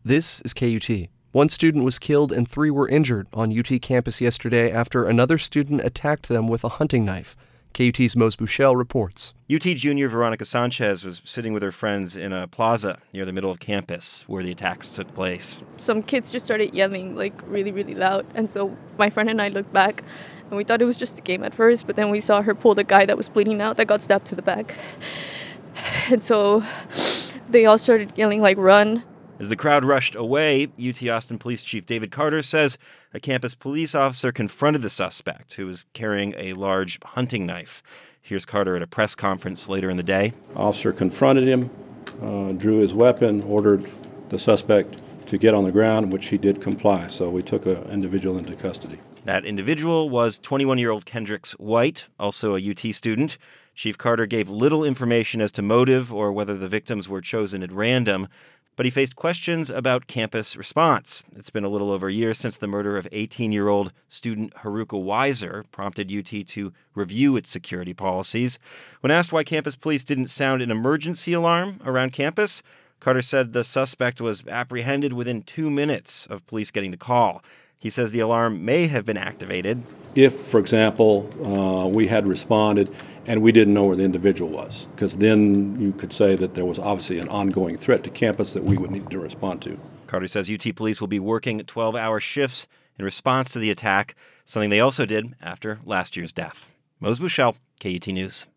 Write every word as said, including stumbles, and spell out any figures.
This is K U T. One student was killed and three were injured on U T campus yesterday after another student attacked them with a hunting knife. K U T's Mose Buchel reports. U T junior Veronica Sanchez was sitting with her friends in a plaza near the middle of campus where the attacks took place. Some kids just started yelling, like, really, really loud. And so my friend and I looked back, and we thought it was just a game at first, but then we saw her pull the guy that was bleeding out that got stabbed to the back. And so they all started yelling, like, run. As the crowd rushed away, U T Austin Police Chief David Carter says a campus police officer confronted the suspect, who was carrying a large hunting knife. Here's Carter at a press conference later in the day. Officer confronted him, uh, drew his weapon, ordered the suspect to get on the ground, which he did comply. So we took an individual into custody. That individual was twenty-one-year-old Kendrix White, also a U T student. Chief Carter gave little information as to motive or whether the victims were chosen at random, but he faced questions about campus response. It's been a little over a year since the murder of eighteen-year-old student Haruka Weiser prompted U T to review its security policies. When asked why campus police didn't sound an emergency alarm around campus, Carter said the suspect was apprehended within two minutes of police getting the call. He says the alarm may have been activated if, for example, uh, we had responded and we didn't know where the individual was, because then you could say that there was obviously an ongoing threat to campus that we would need to respond to. Carter says U T police will be working twelve-hour shifts in response to the attack, something they also did after last year's death. Mose Buchel, K U T News.